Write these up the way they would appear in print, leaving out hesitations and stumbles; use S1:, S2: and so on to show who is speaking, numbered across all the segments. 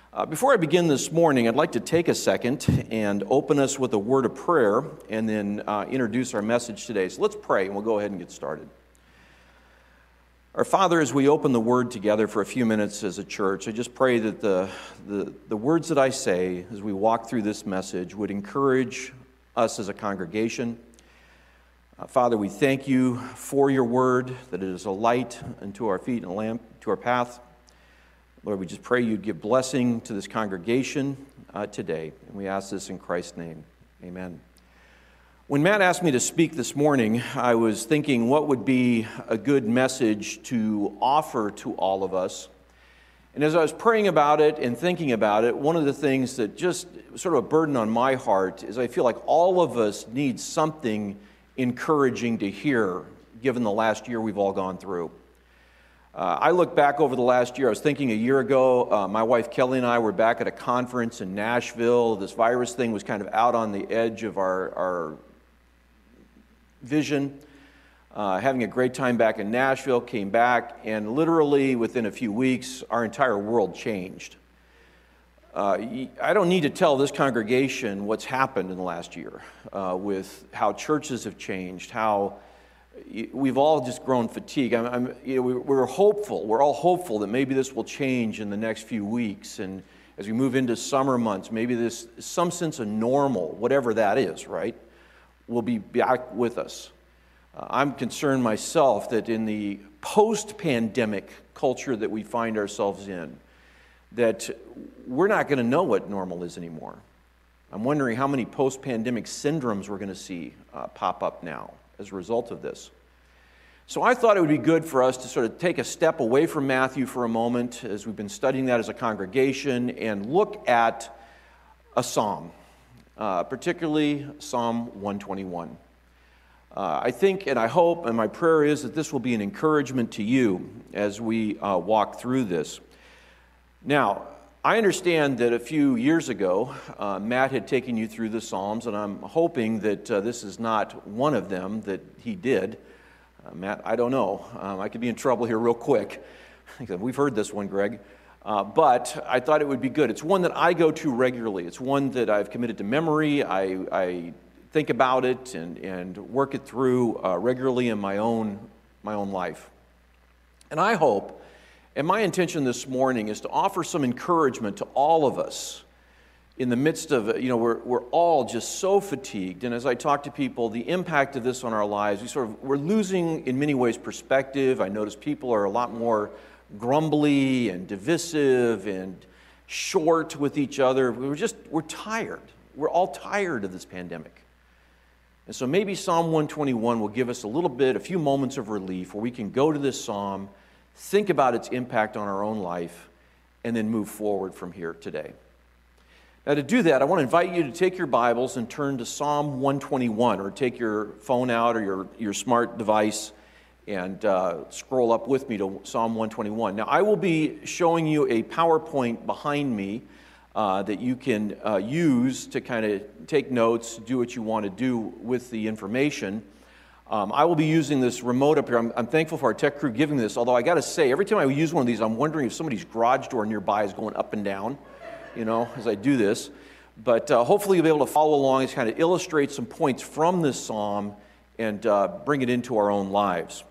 S1: Before I begin this morning, I'd like to take a second and open us with a word of prayer and then introduce our message today. So let's pray and we'll go ahead and get started. Our Father, as we open the Word together for a few minutes as a church, I just pray that the words that I say as we walk through this message would encourage us as a congregation. Father, we thank you for your Word, that it is a light unto our feet and a lamp to our path. Lord, we just pray you'd give blessing to this congregation today, and we ask this in Christ's name. Amen. When Matt asked me to speak this morning, I was thinking what would be a good message to offer to all of us. And as I was praying about it and thinking about it, one of the things that just sort of a burden on my heart is I feel like all of us need something encouraging to hear, given the last year we've all gone through. I look back over the last year. I was thinking a year ago, my wife Kelly and I were back at a conference in Nashville. This virus thing was kind of out on the edge of our vision. Having a great time back in Nashville, came back, and literally within a few weeks, our entire world changed. I don't need to tell this congregation what's happened in the last year with how churches have changed, how we've all just grown fatigued. We're hopeful. We're all hopeful that maybe this will change in the next few weeks. And as we move into summer months, maybe this some sense of normal, whatever that is, right, will be back with us. I'm concerned myself that in the post-pandemic culture that we find ourselves in, that we're not going to know what normal is anymore. I'm wondering how many post-pandemic syndromes we're going to see pop up now as a result of this. So I thought it would be good for us to sort of take a step away from Matthew for a moment as we've been studying that as a congregation and look at a psalm, particularly Psalm 121. I think and I hope and my prayer is that this will be an encouragement to you as we walk through this. Now, I understand that a few years ago, Matt had taken you through the Psalms, and I'm hoping that this is not one of them that he did. Matt, I don't know. I could be in trouble here real quick. We've heard this one, Greg. But I thought it would be good. It's one that I go to regularly. It's one that I've committed to memory. I think about it and work it through regularly in my own life. And I hope, and my intention this morning is to offer some encouragement to all of us in the midst of, we're all just so fatigued. And as I talk to people, the impact of this on our lives, we're losing in many ways perspective. I notice people are a lot more grumbly and divisive and short with each other. We're tired. We're all tired of this pandemic. And so maybe Psalm 121 will give us a few moments of relief where we can go to this psalm, think about its impact on our own life, and then move forward from here today. Now, to do that, I want to invite you to take your Bibles and turn to Psalm 121, or take your phone out or your smart device and scroll up with me to Psalm 121. Now, I will be showing you a PowerPoint behind me that you can use to kind of take notes, do what you want to do with the information. I will be using this remote up here. I'm thankful for our tech crew giving this, although I got to say, every time I use one of these, I'm wondering if somebody's garage door nearby is going up and down, as I do this. But hopefully you'll be able to follow along as kind of illustrate some points from this psalm and bring it into our own lives.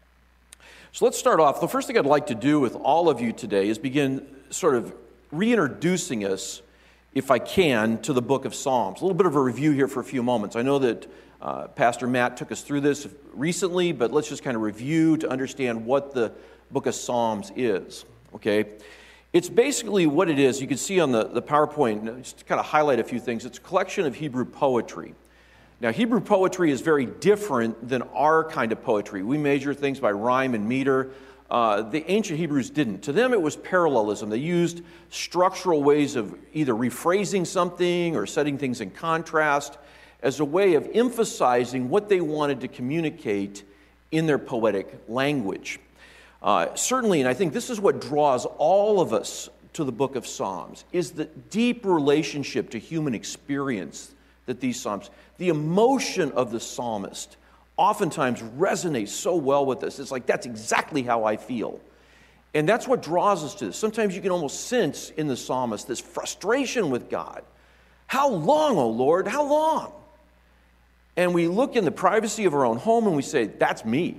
S1: So let's start off. The first thing I'd like to do with all of you today is begin sort of reintroducing us, if I can, to the book of Psalms. A little bit of a review here for a few moments. I know that Pastor Matt took us through this recently, but let's just kind of review to understand what the book of Psalms is, okay? It's basically what it is. You can see on the PowerPoint, just to kind of highlight a few things. It's a collection of Hebrew poetry. Now, Hebrew poetry is very different than our kind of poetry. We measure things by rhyme and meter. The ancient Hebrews didn't. To them, it was parallelism. They used structural ways of either rephrasing something or setting things in contrast as a way of emphasizing what they wanted to communicate in their poetic language. Certainly, and I think this is what draws all of us to the book of Psalms, is the deep relationship to human experience that these Psalms, the emotion of the psalmist oftentimes resonates so well with us. It's like, that's exactly how I feel. And that's what draws us to this. Sometimes you can almost sense in the psalmist this frustration with God. How long, O Lord? How long? And we look in the privacy of our own home and we say, that's me.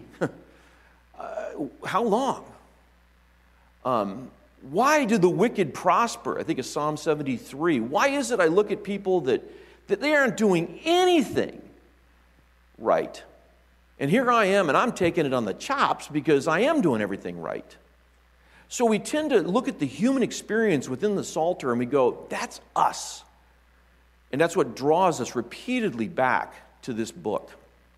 S1: How long? Why do the wicked prosper? I think of Psalm 73. Why is it I look at people that they aren't doing anything right? And here I am, and I'm taking it on the chops because I am doing everything right. So we tend to look at the human experience within the Psalter and we go, that's us. And that's what draws us repeatedly back to this book.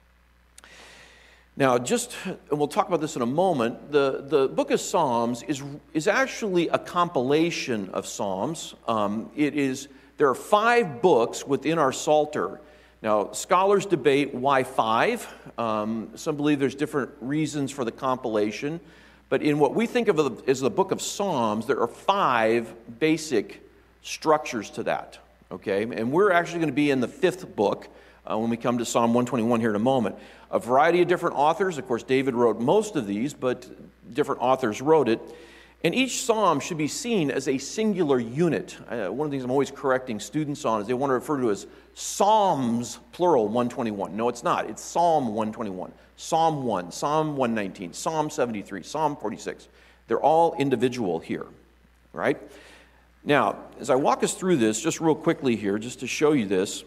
S1: Now, and we'll talk about this in a moment, the book of Psalms is actually a compilation of Psalms. There are 5 books within our Psalter. Now, scholars debate why 5. Some believe there's different reasons for the compilation. But in what we think of as the book of Psalms, there are 5 basic structures to that. Okay? And we're actually going to be in the 5th book when we come to Psalm 121 here in a moment. A variety of different authors. Of course, David wrote most of these, but different authors wrote it. And each psalm should be seen as a singular unit. One of the things I'm always correcting students on is they want to refer to as Psalms, plural, 121. No, it's not. It's Psalm 121, Psalm 1, Psalm 119, Psalm 73, Psalm 46. They're all individual here, right? Now, as I walk us through this, just real quickly here, just to show you this,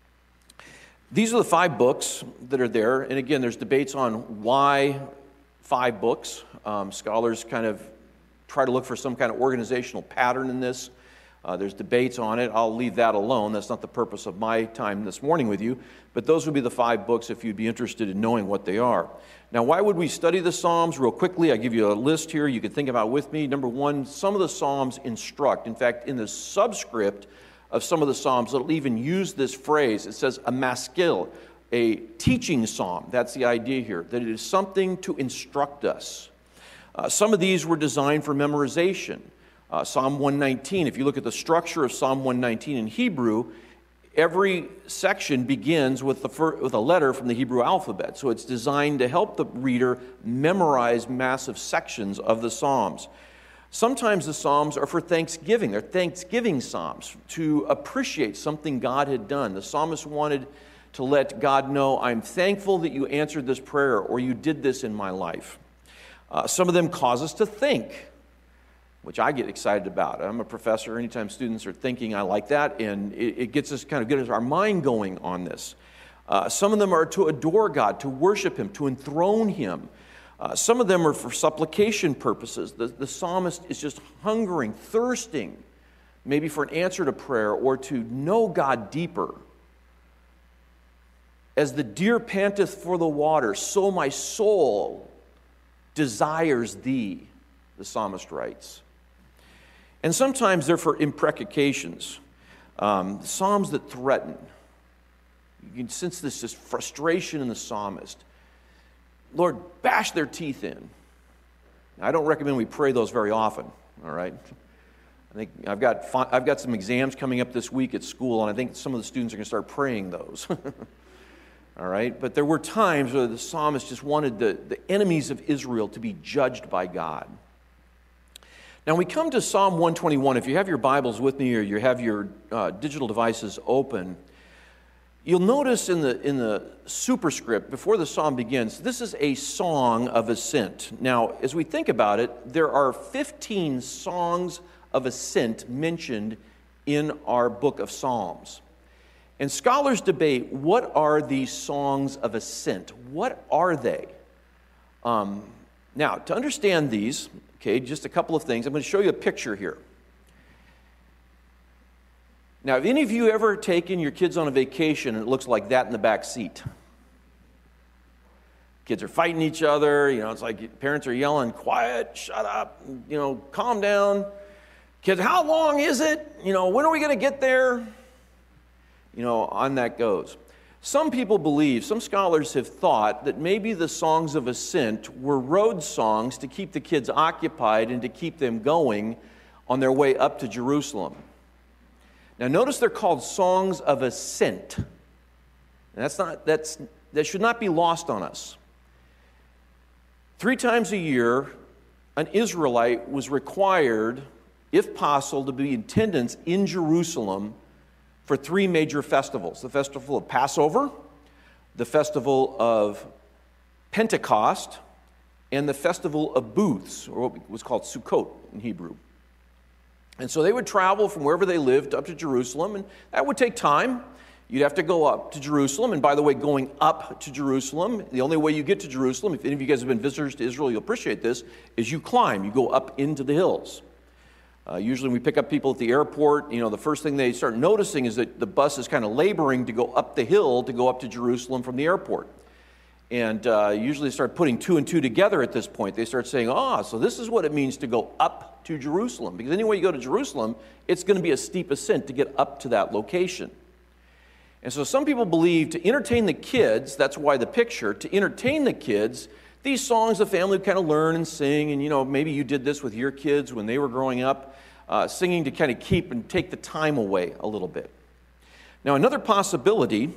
S1: these are the 5 books that are there. And again, there's debates on why 5 books. Scholars kind of try to look for some kind of organizational pattern in this. There's debates on it. I'll leave that alone. That's not the purpose of my time this morning with you. But those would be the 5 books if you'd be interested in knowing what they are. Now, why would we study the Psalms? Real quickly, I give you a list here you can think about with me. Number 1, some of the Psalms instruct. In fact, in the subscript of some of the Psalms, it'll even use this phrase. It says a maskil, a teaching psalm. That's the idea here, that it is something to instruct us. Some of these were designed for memorization. Psalm 119, if you look at the structure of Psalm 119 in Hebrew, every section begins with a letter from the Hebrew alphabet. So it's designed to help the reader memorize massive sections of the Psalms. Sometimes the Psalms are for thanksgiving. They're thanksgiving Psalms to appreciate something God had done. The psalmist wanted to let God know, I'm thankful that you answered this prayer or you did this in my life. Some of them cause us to think, which I get excited about. I'm a professor. Anytime students are thinking, I like that, and it gets us kind of get our mind going on this. Some of them are to adore God, to worship Him, to enthrone Him. Some of them are for supplication purposes. The psalmist is just hungering, thirsting, maybe for an answer to prayer or to know God deeper. As the deer panteth for the water, so my soul desires thee, the psalmist writes. And sometimes they're for imprecations, psalms that threaten. You can sense this just frustration in the psalmist. Lord, bash their teeth in. I don't recommend we pray those very often, all right? I think I've got some exams coming up this week at school, and I think some of the students are going to start praying those. All right? But there were times where the psalmist just wanted the enemies of Israel to be judged by God. Now, we come to Psalm 121. If you have your Bibles with me or you have your digital devices open, you'll notice in the superscript, before the psalm begins, this is a song of ascent. Now, as we think about it, there are 15 songs of ascent mentioned in our book of Psalms. And scholars debate, what are these songs of ascent? What are they? Now, to understand these, okay, just a couple of things. I'm going to show you a picture here. Now, have any of you ever taken your kids on a vacation and it looks like that in the back seat? Kids are fighting each other, it's like parents are yelling, quiet, shut up, calm down. Kids, how long is it? When are we going to get there? On that goes. Some people believe, some scholars have thought that maybe the songs of ascent were road songs to keep the kids occupied and to keep them going on their way up to Jerusalem. Now notice they're called songs of ascent. And that should not be lost on us. 3 times a year, an Israelite was required, if possible, to be in attendance in Jerusalem for 3 major festivals: the festival of Passover, the festival of Pentecost, and the festival of booths, or what was called Sukkot in Hebrew. And so they would travel from wherever they lived up to Jerusalem, and that would take time. You'd have to go up to Jerusalem. And by the way, going up to Jerusalem, the only way you get to Jerusalem, if any of you guys have been visitors to Israel, you'll appreciate this, is you climb. You go up into the hills. Usually when we pick up people at the airport, the first thing they start noticing is that the bus is kind of laboring to go up the hill to go up to Jerusalem from the airport. And usually they start putting 2 and 2 together at this point. They start saying, so this is what it means to go up to Jerusalem. Because anyway you go to Jerusalem, it's going to be a steep ascent to get up to that location. And so some people believe to entertain the kids, that's why the picture, to entertain the kids, these songs the family would kind of learn and sing, and maybe you did this with your kids when they were growing up, singing to kind of keep and take the time away a little bit. Now another possibility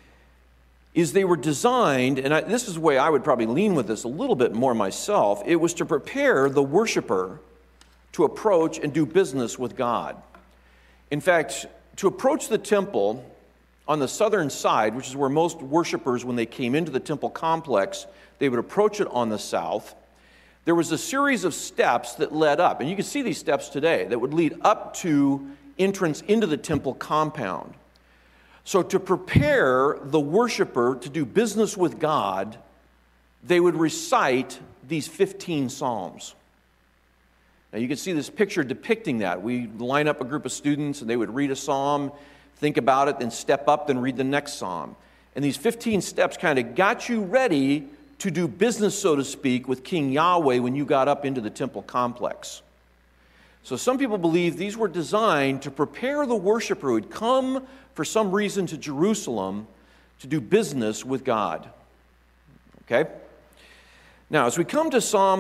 S1: is they were designed, and this is the way I would probably lean with this a little bit more myself, it was to prepare the worshiper to approach and do business with God. In fact, to approach the temple on the southern side, which is where most worshipers, when they came into the temple complex, they would approach it on the south. There was a series of steps that led up, and you can see these steps today, that would lead up to entrance into the temple compound. So to prepare the worshiper to do business with God, they would recite these 15 psalms. Now you can see this picture depicting that. We line up a group of students and they would read a psalm, think about it, then step up, then read the next psalm. And these 15 steps kind of got you ready to do business, so to speak, with King Yahweh when you got up into the temple complex. So some people believe these were designed to prepare the worshiper who would come for some reason to Jerusalem to do business with God. Okay? Now, as we come to Psalm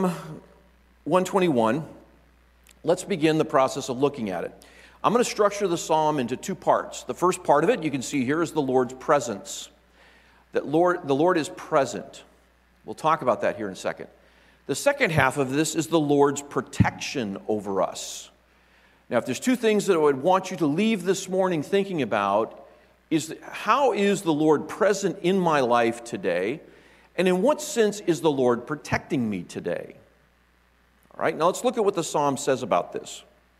S1: 121, let's begin the process of looking at it. I'm going to structure the psalm into 2 parts. The first part of it, you can see here, is the Lord's presence. The Lord is present. We'll talk about that here in a second. The second half of this is the Lord's protection over us. Now, if there's 2 things that I would want you to leave this morning thinking about, is how is the Lord present in my life today? And in what sense is the Lord protecting me today? All right, now let's look at what the psalm says about this.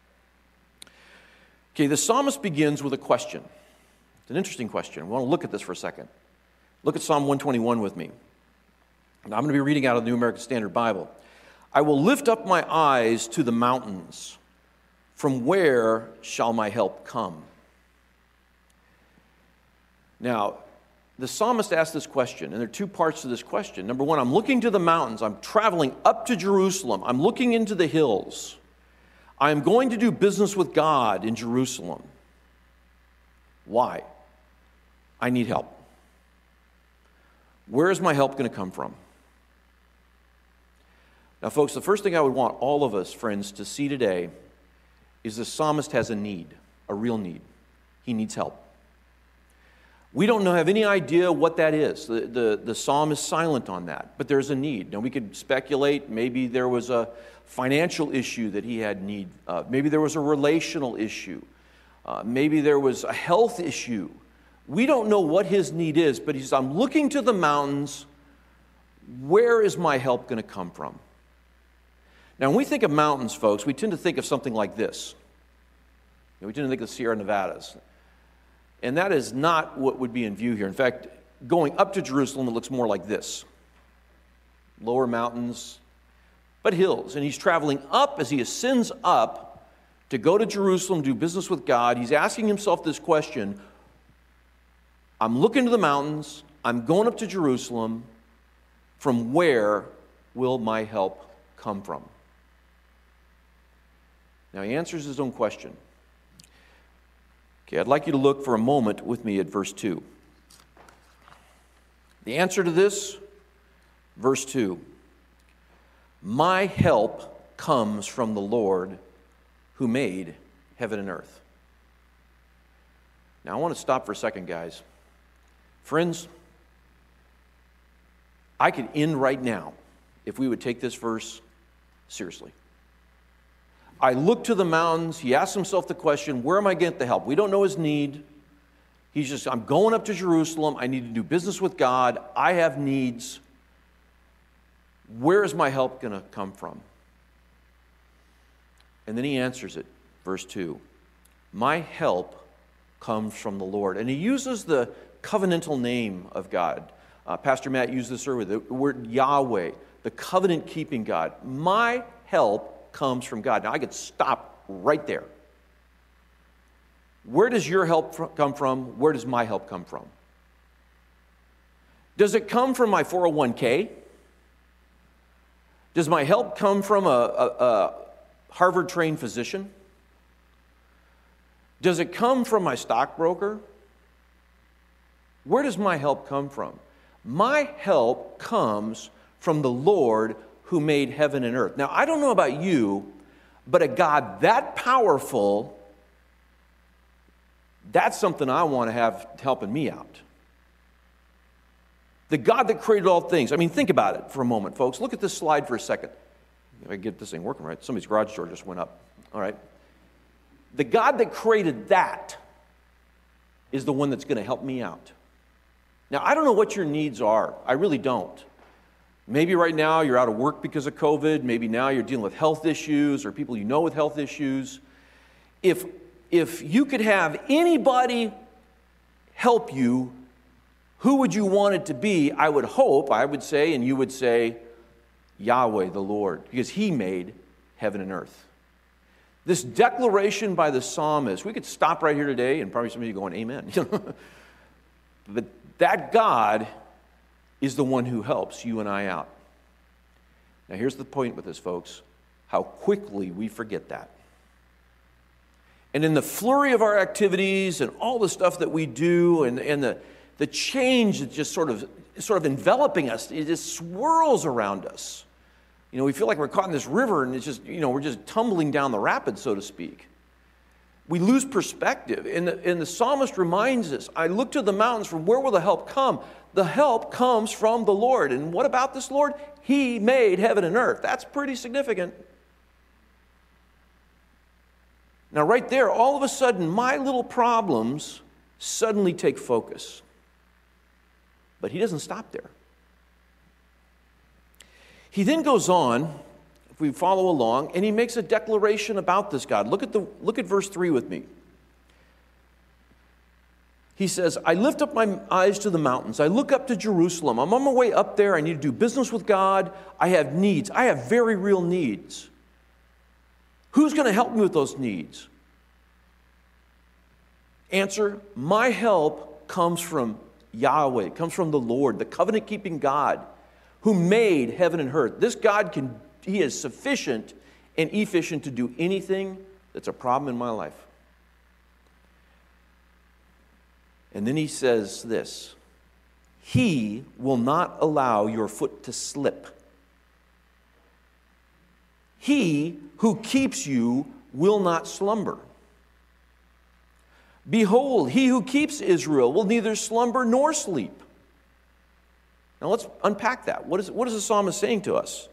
S1: Okay, the psalmist begins with a question. It's an interesting question. We want to look at this for a second. Look at Psalm 121 with me. Now, I'm going to be reading out of the New American Standard Bible. I will lift up my eyes to the mountains. From where shall my help come? Now, the psalmist asked this question, and there are 2 parts to this question. Number 1, I'm looking to the mountains. I'm traveling up to Jerusalem. I'm looking into the hills. I am going to do business with God in Jerusalem. Why? I need help. Where is my help going to come from? Now, folks, the first thing I would want all of us, friends, to see today is the psalmist has a need, a real need. He needs help. We don't have any idea what that is. The psalm is silent on that, but there's a need. Now, we could speculate. Maybe there was a financial issue that he had need of. Maybe there was a relational issue. Maybe there was a health issue. We don't know what his need is, but he says, I'm looking to the mountains. Where is my help going to come from? Now, when we think of mountains, folks, we tend to think of something like this. We tend to think of the Sierra Nevadas. And that is not what would be in view here. In fact, going up to Jerusalem, it looks more like this. Lower mountains, but hills. And he's traveling up as he ascends up to go to Jerusalem, do business with God. He's asking himself this question. I'm looking to the mountains. I'm going up to Jerusalem. From where will my help come from? Now, he answers his own question. Okay, I'd like you to look for a moment with me at verse 2. The answer to this, verse 2. My help comes from the Lord who made heaven and earth. Now, I want to stop for a second, guys. Friends, I could end right now if we would take this verse Seriously. I look to the mountains. He asks himself the question, where am I getting the help? We don't know his need. He's just, I'm going up to Jerusalem. I need to do business with God. I have needs. Where is my help going to come from? And then he answers it, verse 2. My help comes from the Lord. And he uses the covenantal name of God. Pastor Matt used this earlier, the word Yahweh, the covenant-keeping God. My help comes from God. Now, I could stop right there. Where does your help come from? Where does my help come from? Does it come from my 401k? Does my help come from a Harvard-trained physician? Does it come from my stockbroker? Where does my help come from? My help comes from the Lord who made heaven and earth. Now, I don't know about you, but a God that powerful, that's something I want to have helping me out. The God that created all things. I mean, think about it for a moment, folks. Look at this slide for a second. If I get this thing working right. Somebody's garage door just went up. All right. The God that created that is the one that's going to help me out. Now, I don't know what your needs are. I really don't. Maybe right now you're out of work because of COVID. Maybe now you're dealing with health issues or people you know with health issues. If you could have anybody help you, who would you want it to be? I would hope, I would say, and you would say, Yahweh the Lord, because he made heaven and earth. This declaration by the psalmist, we could stop right here today and probably some of you going, amen. But that God is the one who helps you and I out. Now here's the point with this, folks, how quickly we forget that. And in the flurry of our activities and all the stuff that we do and the change that's just sort of enveloping us, it just swirls around us. You know, we feel like we're caught in this river and it's just, we're just tumbling down the rapids, so to speak. We lose perspective. And the psalmist reminds us, I look to the mountains, from where will the help come? The help comes from the Lord. And what about this Lord? He made heaven and earth. That's pretty significant. Now, right there, all of a sudden, my little problems suddenly take focus. But he doesn't stop there. He then goes on, if we follow along, and he makes a declaration about this God. Look at verse 3 with me. He says, I lift up my eyes to the mountains. I look up to Jerusalem. I'm on my way up there. I need to do business with God. I have needs. I have very real needs. Who's going to help me with those needs? Answer, my help comes from Yahweh. It comes from the Lord, the covenant-keeping God who made heaven and earth. This God he is sufficient and efficient to do anything that's a problem in my life. And then he says this, he will not allow your foot to slip. He who keeps you will not slumber. Behold, he who keeps Israel will neither slumber nor sleep. Now let's unpack that. What is the psalmist saying to us?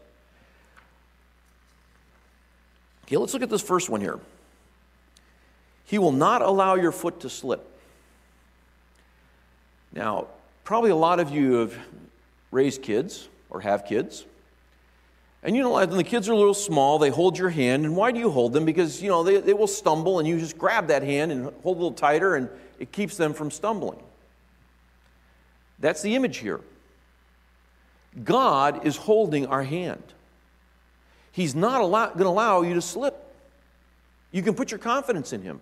S1: Okay, let's look at this first one here. He will not allow your foot to slip. Now, probably a lot of you have raised kids or have kids. And when the kids are a little small, they hold your hand. And why do you hold them? Because, they will stumble and you just grab that hand and hold a little tighter and it keeps them from stumbling. That's the image here. God is holding our hand. He's not going to allow you to slip. You can put your confidence in him.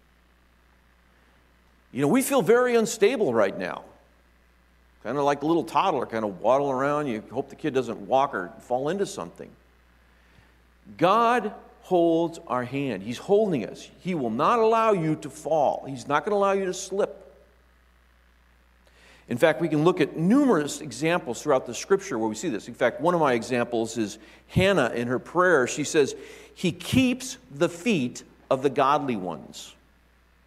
S1: We feel very unstable right now. Kind of like a little toddler kind of waddling around. You hope the kid doesn't walk or fall into something. God holds our hand. He's holding us. He will not allow you to fall. He's not going to allow you to slip. In fact, we can look at numerous examples throughout the Scripture where we see this. In fact, one of my examples is Hannah in her prayer. She says, he keeps the feet of the godly ones.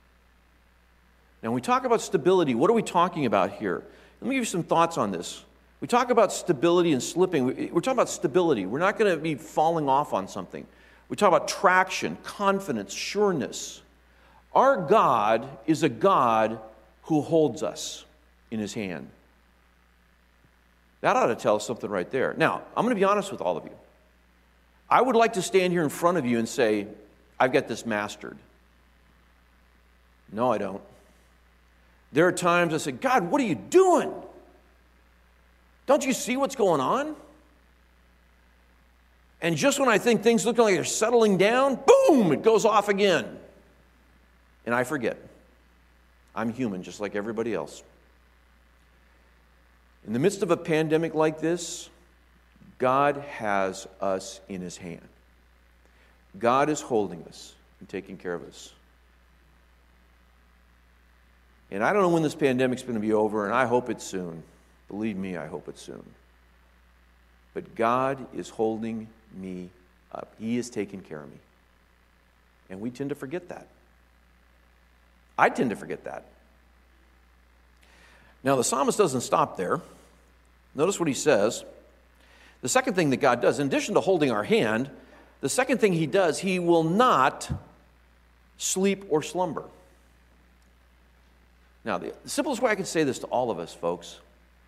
S1: Now, when we talk about stability, what are we talking about here? Let me give you some thoughts on this. We talk about stability and slipping. We're talking about stability. We're not going to be falling off on something. We talk about traction, confidence, sureness. Our God is a God who holds us in his hand. That ought to tell us something right there. Now, I'm going to be honest with all of you. I would like to stand here in front of you and say, I've got this mastered. No, I don't. There are times I say, God, what are you doing? Don't you see what's going on? And just when I think things look like they're settling down, boom, it goes off again. And I forget. I'm human just like everybody else. In the midst of a pandemic like this, God has us in his hand. God is holding us and taking care of us. And I don't know when this pandemic's going to be over, and I hope it's soon. Believe me, I hope it's soon. But God is holding me up. He is taking care of me. And we tend to forget that. I tend to forget that. Now, the psalmist doesn't stop there. Notice what he says. The second thing that God does, in addition to holding our hand, the second thing he does, he will not sleep or slumber. Now, the simplest way I can say this to all of us, folks,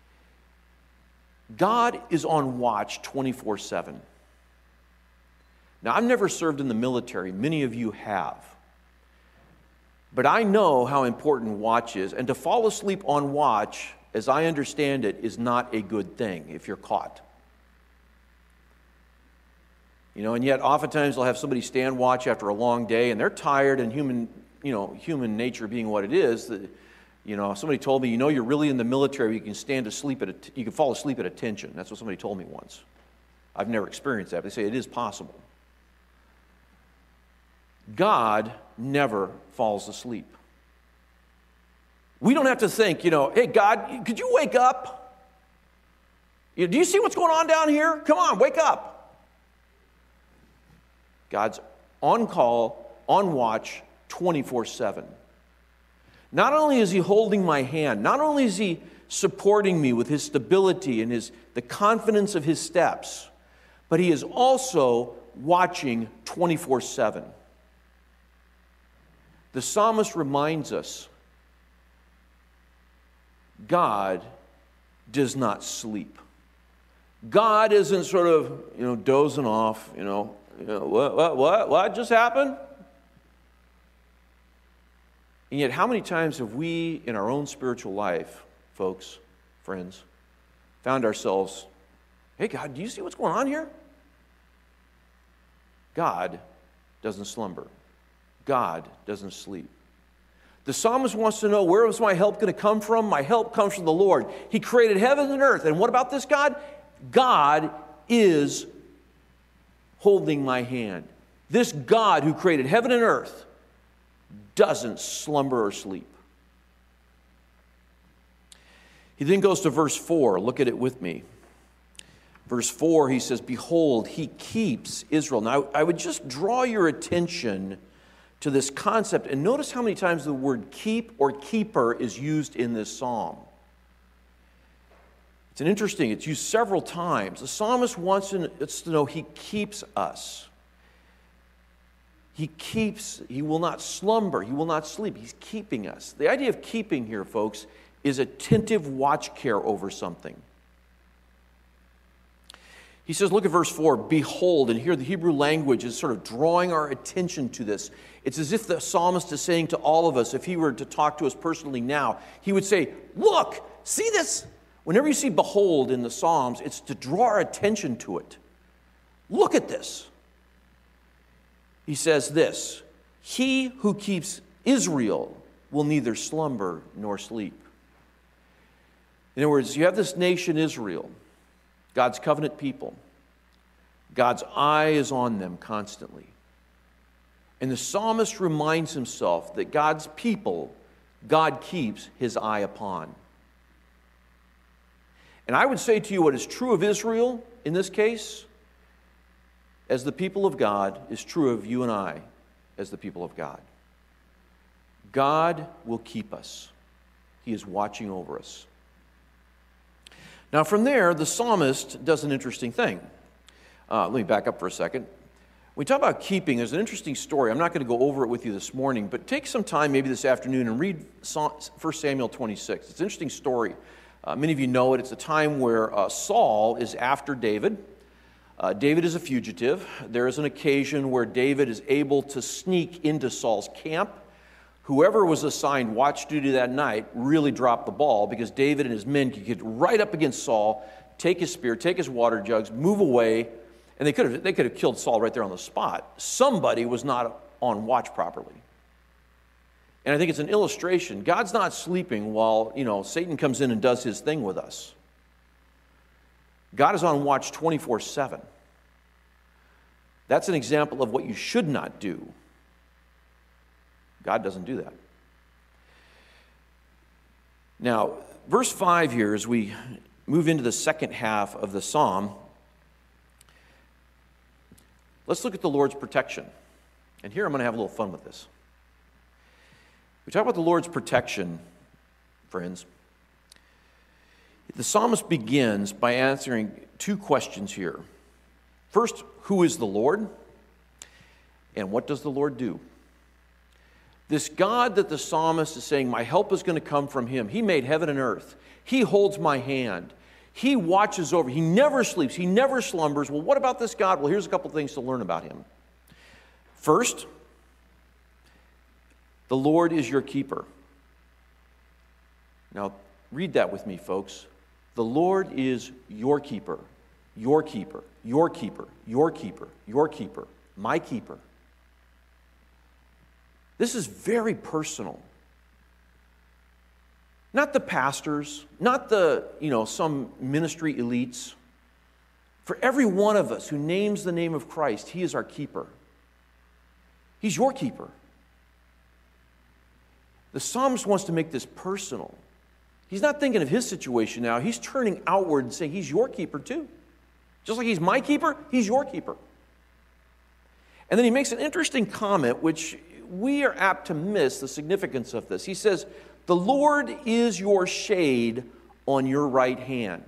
S1: God is on watch 24/7. Now, I've never served in the military. Many of you have. But I know how important watch is. And to fall asleep on watch, as I understand it, is not a good thing if you're caught. You know, and yet oftentimes they'll have somebody stand watch after a long day, and they're tired, and human nature being what it is, somebody told me, you're really in the military, you can you can fall asleep at attention. That's what somebody told me once. I've never experienced that, but they say it is possible. God never falls asleep. We don't have to think, hey, God, could you wake up? Do you see what's going on down here? Come on, wake up. God's on call, on watch, 24/7. Not only is he holding my hand, not only is he supporting me with his stability and the confidence of his steps, but he is also watching 24/7. The psalmist reminds us, God does not sleep. God isn't sort of, dozing off, what just happened? And yet, how many times have we, in our own spiritual life, folks, friends, found ourselves, hey, God, do you see what's going on here? God doesn't slumber. God doesn't sleep. The psalmist wants to know, where is my help going to come from? My help comes from the Lord. He created heaven and earth. And what about this God? God is holding my hand. This God who created heaven and earth doesn't slumber or sleep. He then goes to verse 4. Look at it with me. Verse 4, he says, behold, he keeps Israel. Now, I would just draw your attention to this concept, and notice how many times the word keep or keeper is used in this psalm. It's used several times. The psalmist wants us to know he keeps us. He will not slumber, he will not sleep. He's keeping us. The idea of keeping here, folks, is attentive watch care over something. He says, look at verse 4, behold, and here the Hebrew language is sort of drawing our attention to this. It's as if the psalmist is saying to all of us, if he were to talk to us personally now, he would say, look, see this? Whenever you see behold in the Psalms, it's to draw our attention to it. Look at this. He says this, he who keeps Israel will neither slumber nor sleep. In other words, you have this nation Israel, God's covenant people. God's eye is on them constantly. And the psalmist reminds himself that God's people, God keeps his eye upon. And I would say to you what is true of Israel in this case, as the people of God, is true of you and I as the people of God. God will keep us. He is watching over us. Now from there, the psalmist does an interesting thing. Let me back up for a second. When we talk about keeping, there's an interesting story. I'm not going to go over it with you this morning, but take some time maybe this afternoon and read 1 Samuel 26. It's an interesting story. Many of you know it. It's a time where Saul is after David. David is a fugitive. There is an occasion where David is able to sneak into Saul's camp. Whoever was assigned watch duty that night really dropped the ball because David and his men could get right up against Saul, take his spear, take his water jugs, move away, and they could have killed Saul right there on the spot. Somebody was not on watch properly. And I think it's an illustration. God's not sleeping while, Satan comes in and does his thing with us. God is on watch 24/7. That's an example of what you should not do. God doesn't do that. Now, verse 5 here, as we move into the second half of the psalm, let's look at the Lord's protection. And here I'm going to have a little fun with this. We talk about the Lord's protection, friends. The psalmist begins by answering two questions here. First, who is the Lord? And what does the Lord do? This God that the psalmist is saying, my help is going to come from him. He made heaven and earth. He holds my hand. He watches over. He never sleeps. He never slumbers. Well, what about this God? Well, here's a couple things to learn about him. First, the Lord is your keeper. Now, read that with me, folks. The Lord is your keeper, your keeper, your keeper, your keeper, your keeper, my keeper. This is very personal. Not the pastors, not the, some ministry elites. For every one of us who names the name of Christ, he is our keeper. He's your keeper. The psalmist wants to make this personal. He's not thinking of his situation now. He's turning outward and saying he's your keeper too. Just like he's my keeper, he's your keeper. And then he makes an interesting comment, which we are apt to miss the significance of this. He says, the Lord is your shade on your right hand.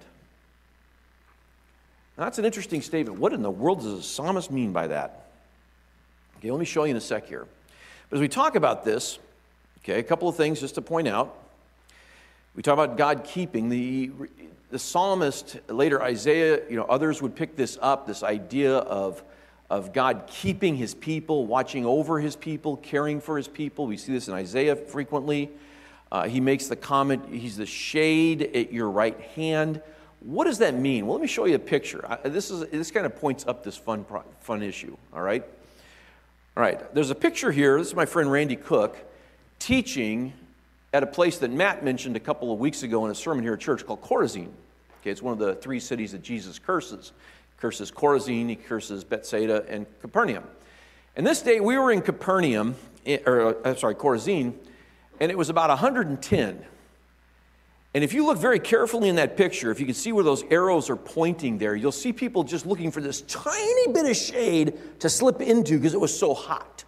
S1: Now, that's an interesting statement. What in the world does the psalmist mean by that? Okay, let me show you in a sec here. But as we talk about this, okay, a couple of things just to point out. We talk about God keeping. The psalmist, later Isaiah, others would pick this up, this idea of God keeping his people, watching over his people, caring for his people. We see this in Isaiah frequently. He makes the comment, he's the shade at your right hand. What does that mean? Well, let me show you a picture. This kind of points up this fun issue, all right? All right, there's a picture here. This is my friend Randy Cook teaching at a place that Matt mentioned a couple of weeks ago in a sermon here at church called Chorazin. Okay, it's one of the three cities that Jesus curses. He curses Chorazin, he curses Bethsaida, and Capernaum. And this day we were in Chorazin, and it was about 110. And if you look very carefully in that picture, if you can see where those arrows are pointing there, you'll see people just looking for this tiny bit of shade to slip into because it was so hot.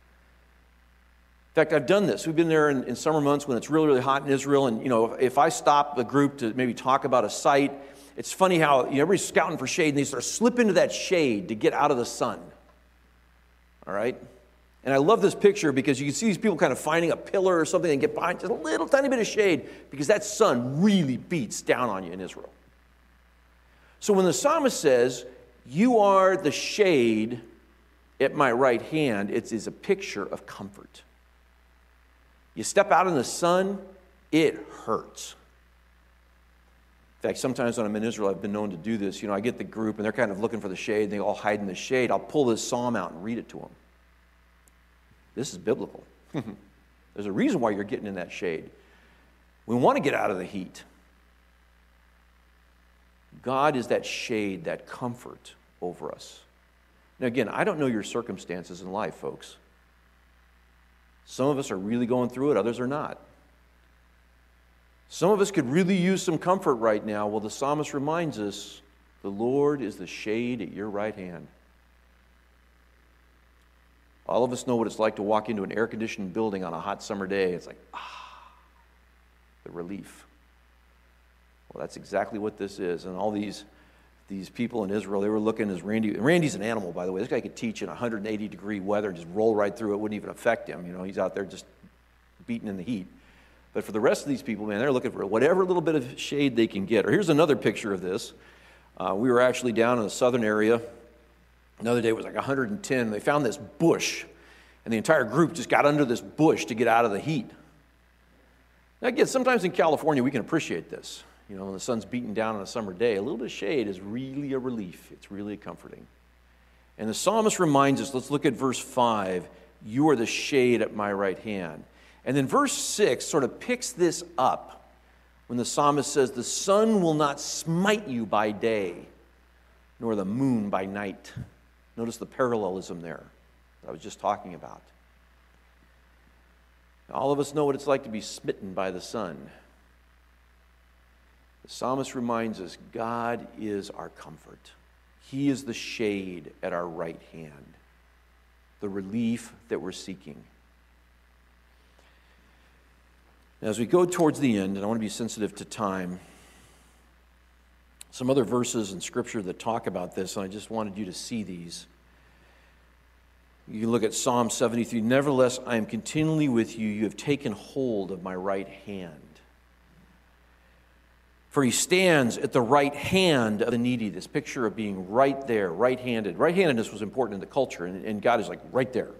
S1: In fact, I've done this. We've been there in summer months when it's really, really hot in Israel. And, if I stop the group to maybe talk about a site, it's funny how everybody's scouting for shade and they sort of slip into that shade to get out of the sun. All right? And I love this picture because you can see these people kind of finding a pillar or something and get behind just a little tiny bit of shade because that sun really beats down on you in Israel. So when the psalmist says, you are the shade at my right hand, it is a picture of comfort. You step out in the sun, it hurts. In fact, sometimes when I'm in Israel, I've been known to do this. I get the group and they're kind of looking for the shade and they all hide in the shade. I'll pull this psalm out and read it to them. This is biblical. There's a reason why you're getting in that shade. We want to get out of the heat. God is that shade, that comfort over us. Now again, I don't know your circumstances in life, folks. Some of us are really going through it, others are not. Some of us could really use some comfort right now. Well, the psalmist reminds us, the Lord is the shade at your right hand. All of us know what it's like to walk into an air-conditioned building on a hot summer day. It's like, the relief. Well, that's exactly what this is. And all these people in Israel, they were looking as Randy's an animal, by the way. This guy could teach in 180-degree weather, just roll right through it, wouldn't even affect him. You know, he's out there just beating in the heat. But for the rest of these people, man, they're looking for whatever little bit of shade they can get. Or here's another picture of this. We were actually down in the southern area. Another day it was like 110. They found this bush, and the entire group just got under this bush to get out of the heat. Now, again, sometimes in California we can appreciate this. You know, when the sun's beating down on a summer day, a little bit of shade is really a relief. It's really comforting. And the psalmist reminds us, let's look at verse 5, you are the shade at my right hand. And then verse 6 sort of picks this up when the psalmist says, the sun will not smite you by day, nor the moon by night. Notice the parallelism there that I was just talking about. All of us know what it's like to be smitten by the sun. The psalmist reminds us God is our comfort. He is the shade at our right hand, the relief that we're seeking. Now, as we go towards the end, and I want to be sensitive to time, some other verses in Scripture that talk about this, and I just wanted you to see these. You can look at Psalm 73. Nevertheless, I am continually with you. You have taken hold of my right hand. For he stands at the right hand of the needy. This picture of being right there, right-handed. Right-handedness was important in the culture, and God is like right there.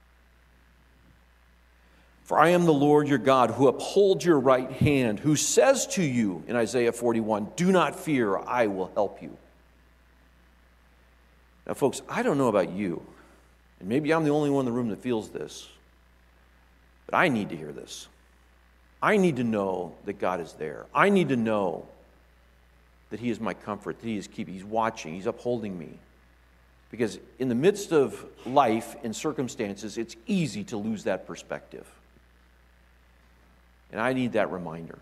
S1: For I am the Lord your God, who upholds your right hand, who says to you in Isaiah 41, do not fear, I will help you. Now, folks, I don't know about you, and maybe I'm the only one in the room that feels this, but I need to hear this. I need to know that God is there. I need to know that he is my comfort, that he is keeping, he's watching, he's upholding me. Because in the midst of life and circumstances, it's easy to lose that perspective. And I need that reminder.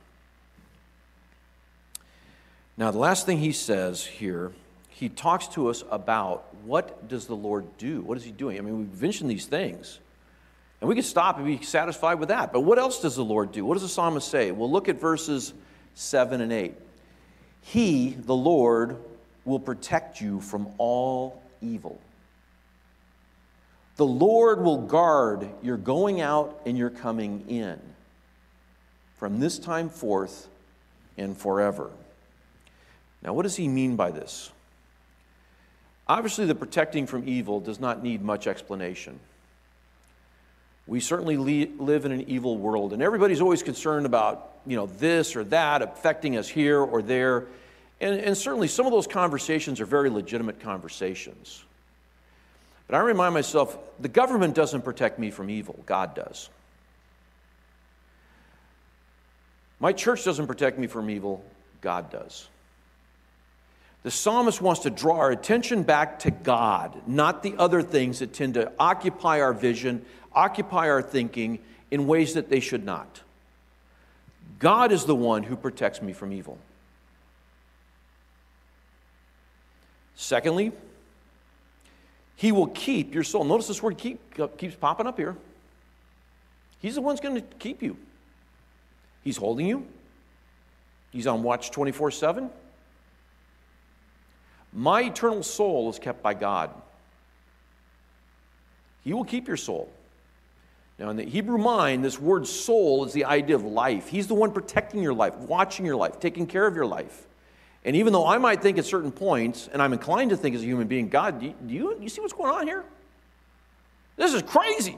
S1: Now, the last thing he says here, he talks to us about what does the Lord do? What is he doing? I mean, we've mentioned these things. And we can stop and be satisfied with that. But what else does the Lord do? What does the psalmist say? Well, look at verses 7 and 8. He, the Lord, will protect you from all evil. The Lord will guard your going out and your coming in from this time forth and forever. Now, what does he mean by this? Obviously, the protecting from evil does not need much explanation. We certainly live in an evil world, and everybody's always concerned about, this or that affecting us here or there. And certainly some of those conversations are very legitimate conversations. But I remind myself, the government doesn't protect me from evil. God does. My church doesn't protect me from evil. God does. The psalmist wants to draw our attention back to God, not the other things that tend to occupy our vision, occupy our thinking in ways that they should not. God is the one who protects me from evil. Secondly, he will keep your soul. Notice this word keep keeps popping up here. He's the one who's going to keep you. He's holding you. He's on watch 24/7. My eternal soul is kept by God. He will keep your soul. Now, in the Hebrew mind, this word soul is the idea of life. He's the one protecting your life, watching your life, taking care of your life. And even though I might think at certain points, and I'm inclined to think as a human being, God, do you see what's going on here? This is crazy.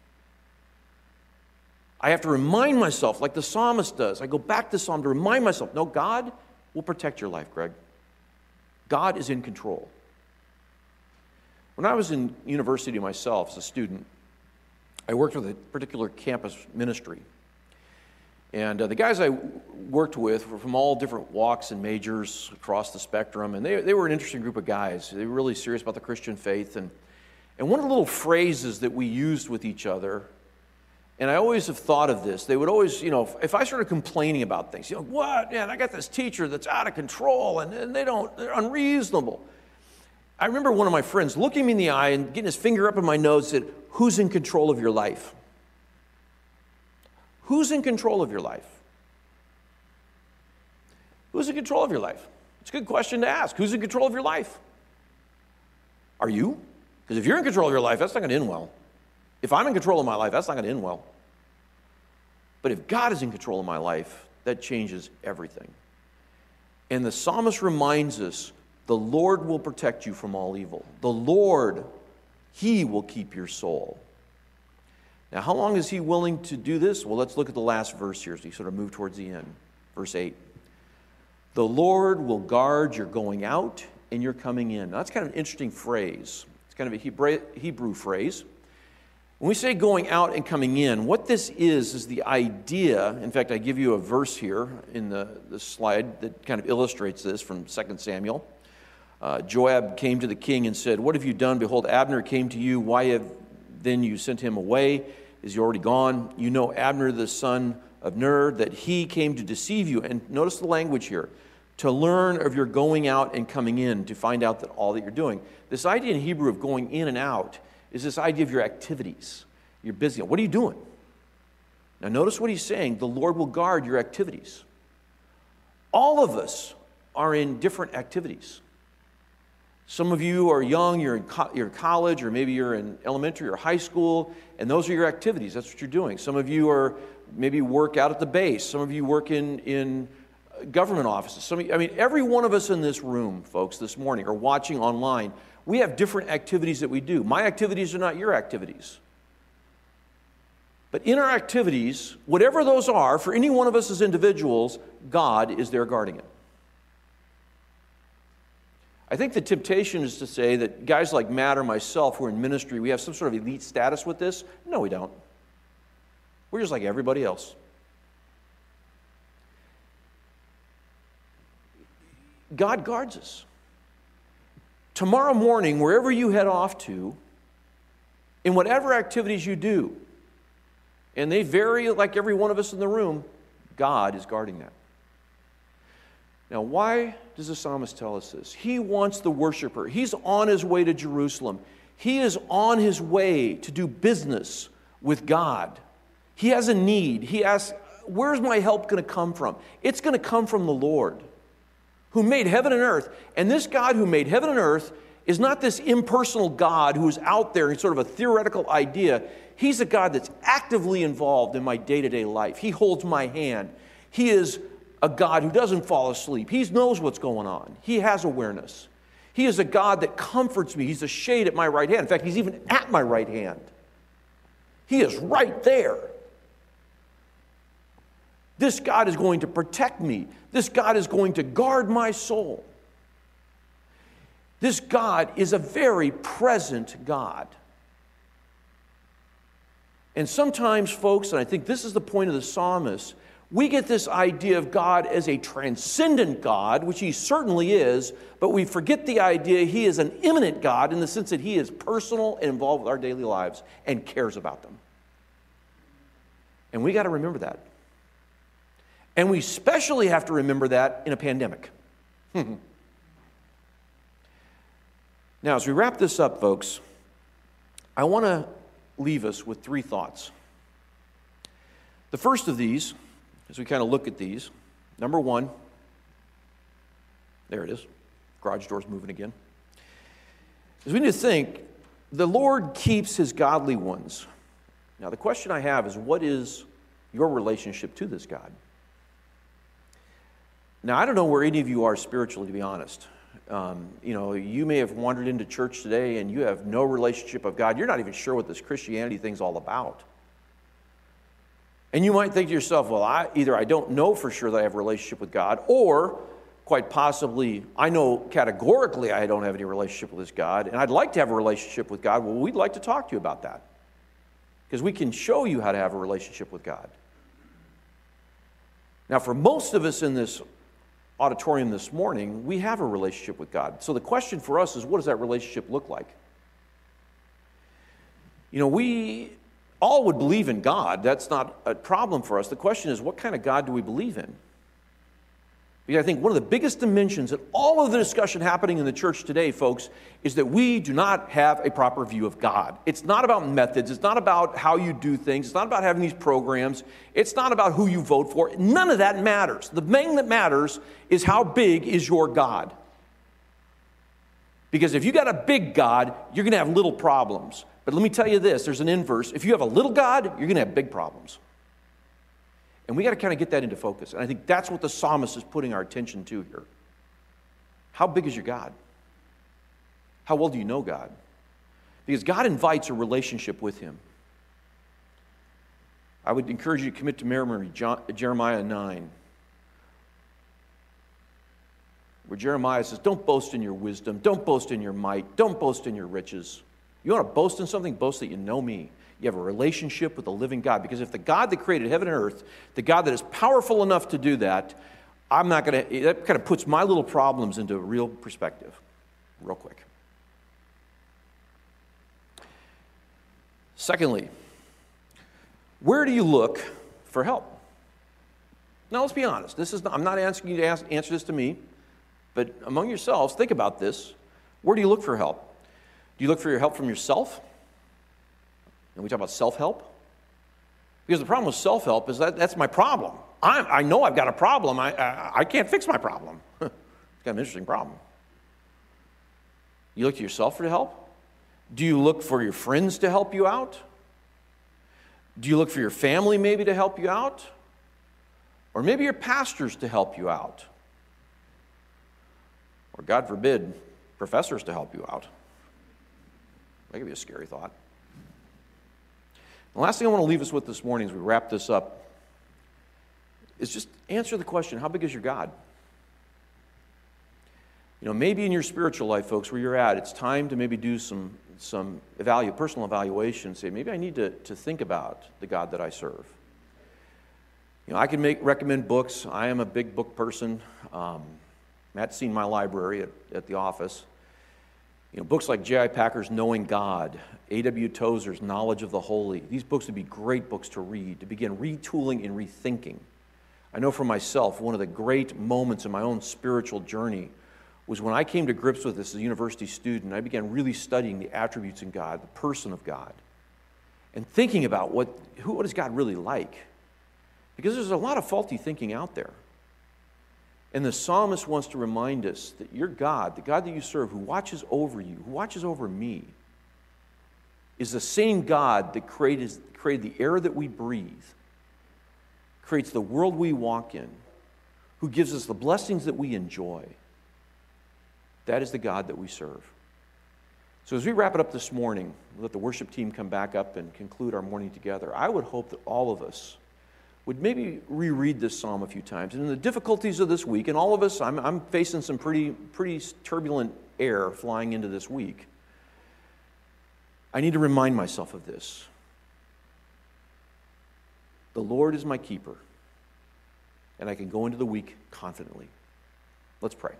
S1: I have to remind myself, like the psalmist does. I go back to the psalm to remind myself, no, God will protect your life, Greg. God is in control. When I was in university myself as a student, I worked with a particular campus ministry. And the guys I worked with were from all different walks and majors across the spectrum, and they were an interesting group of guys. They were really serious about the Christian faith. And one of the little phrases that we used with each other, and I always have thought of this, they would always, if I started complaining about things, what, man, I got this teacher that's out of control, and they're unreasonable. I remember one of my friends looking me in the eye and getting his finger up in my nose and said, who's in control of your life? Who's in control of your life? Who's in control of your life? It's a good question to ask. Who's in control of your life? Are you? Because if you're in control of your life, that's not going to end well. If I'm in control of my life, that's not going to end well. But if God is in control of my life, that changes everything. And the psalmist reminds us, the Lord will protect you from all evil. The Lord, He will keep your soul. Now, how long is He willing to do this? Well, let's look at the last verse here as we sort of move towards the end. Verse 8. The Lord will guard your going out and your coming in. Now, that's kind of an interesting phrase. It's kind of a Hebrew phrase. When we say going out and coming in, what this is the idea. In fact, I give you a verse here in the slide that kind of illustrates this from 2 Samuel. Joab came to the king and said, "What have you done? Behold, Abner came to you. Why have then you sent him away? Is he already gone? You know Abner, the son of Ner, that he came to deceive you." And notice the language here. To learn of your going out and coming in, to find out that all that you're doing. This idea in Hebrew of going in and out is this idea of your activities. You're busy. What are you doing? Now notice what he's saying. The Lord will guard your activities. All of us are in different activities. Some of you are young, you're in college, or maybe you're in elementary or high school, and those are your activities. That's what you're doing. Some of you are maybe work out at the base. Some of you work in government offices. Every one of us in this room, folks, this morning, or watching online, we have different activities that we do. My activities are not your activities. But in our activities, whatever those are, for any one of us as individuals, God is there guarding it. I think the temptation is to say that guys like Matt or myself who are in ministry, we have some sort of elite status with this. No, we don't. We're just like everybody else. God guards us. Tomorrow morning, wherever you head off to, in whatever activities you do, and they vary like every one of us in the room, God is guarding that. Now, why does the psalmist tell us this? He wants the worshiper. He's on his way to Jerusalem. He is on his way to do business with God. He has a need. He asks, where's my help going to come from? It's going to come from the Lord, who made heaven and earth. And this God who made heaven and earth is not this impersonal God who's out there in sort of a theoretical idea. He's a God that's actively involved in my day-to-day life. He holds my hand. He is a God who doesn't fall asleep. He knows what's going on. He has awareness. He is a God that comforts me. He's a shade at my right hand. In fact, He's even at my right hand. He is right there. This God is going to protect me. This God is going to guard my soul. This God is a very present God. And sometimes, folks, and I think this is the point of the psalmist, we get this idea of God as a transcendent God, which He certainly is, but we forget the idea He is an immanent God in the sense that He is personal and involved with our daily lives and cares about them. And we got to remember that. And we especially have to remember that in a pandemic. Now, as we wrap this up, folks, I want to leave us with three thoughts. The first of these, as we kind of look at these, number one, there it is, garage door's moving again, is we need to think, the Lord keeps His godly ones. Now, the question I have is, what is your relationship to this God? Now, I don't know where any of you are spiritually, to be honest. You may have wandered into church today and you have no relationship with God. You're not even sure what this Christianity thing's all about. And you might think to yourself, well, either I don't know for sure that I have a relationship with God, or quite possibly I know categorically I don't have any relationship with this God, and I'd like to have a relationship with God. Well, we'd like to talk to you about that, because we can show you how to have a relationship with God. Now, for most of us in this auditorium this morning, we have a relationship with God. So the question for us is, what does that relationship look like? We all would believe in God. That's not a problem for us. The question is, what kind of God do we believe in? Because I think one of the biggest dimensions in all of the discussion happening in the church today, folks, is that we do not have a proper view of God. It's not about methods. It's not about how you do things. It's not about having these programs. It's not about who you vote for. None of that matters. The thing that matters is how big is your God. Because if you got a big God, you're going to have little problems. But let me tell you this, there's an inverse. If you have a little God, you're going to have big problems. And we got to kind of get that into focus. And I think that's what the psalmist is putting our attention to here. How big is your God? How well do you know God? Because God invites a relationship with him. I would encourage you to commit to memory Jeremiah 9, where Jeremiah says, don't boast in your wisdom, don't boast in your might, don't boast in your riches. You want to boast in something? Boast that you know me. You have a relationship with the living God. Because if the God that created heaven and earth, the God that is powerful enough to do that, that kind of puts my little problems into real perspective, real quick. Secondly, where do you look for help? Now, let's be honest. I'm not asking you to answer this to me, but among yourselves, think about this. Where do you look for help? Do you look for your help from yourself? And we talk about self-help. Because the problem with self-help is that's my problem. I know I've got a problem. I can't fix my problem. It's got an interesting problem. You look to yourself for help? Do you look for your friends to help you out? Do you look for your family maybe to help you out? Or maybe your pastors to help you out? Or God forbid, professors to help you out? That could be a scary thought. The last thing I want to leave us with this morning as we wrap this up is just answer the question, how big is your God? Maybe in your spiritual life, folks, where you're at, it's time to maybe do some personal evaluation. Say, maybe I need to think about the God that I serve. I can recommend books. I am a big book person. Matt's seen my library at the office. Books like J.I. Packer's Knowing God, A.W. Tozer's Knowledge of the Holy. These books would be great books to read, to begin retooling and rethinking. I know for myself, one of the great moments in my own spiritual journey was when I came to grips with this as a university student. I began really studying the attributes in God, the person of God, and thinking about what is God really like? Because there's a lot of faulty thinking out there. And the psalmist wants to remind us that your God, the God that you serve, who watches over you, who watches over me, is the same God that created the air that we breathe, creates the world we walk in, who gives us the blessings that we enjoy. That is the God that we serve. So as we wrap it up this morning, we'll let the worship team come back up and conclude our morning together. I would hope that all of us would maybe reread this psalm a few times. And in the difficulties of this week, and all of us, I'm facing some pretty turbulent air flying into this week. I need to remind myself of this. The Lord is my keeper, and I can go into the week confidently. Let's pray.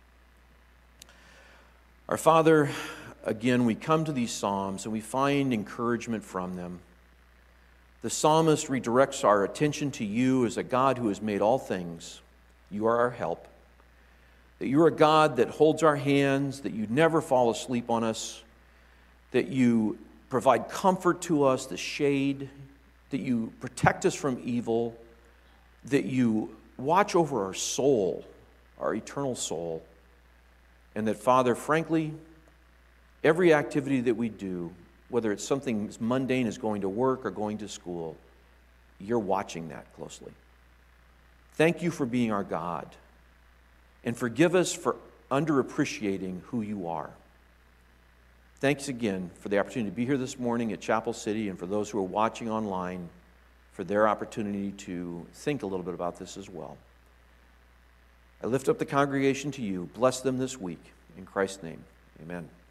S1: Our Father, again, we come to these psalms and we find encouragement from them. The psalmist redirects our attention to you as a God who has made all things. You are our help. That you're a God that holds our hands, that you never fall asleep on us, that you provide comfort to us, the shade, that you protect us from evil, that you watch over our soul, our eternal soul, and that, Father, frankly, every activity that we do, whether it's something as mundane as going to work or going to school, you're watching that closely. Thank you for being our God, and forgive us for underappreciating who you are. Thanks again for the opportunity to be here this morning at Chapel City, and for those who are watching online for their opportunity to think a little bit about this as well. I lift up the congregation to you. Bless them this week. In Christ's name, amen.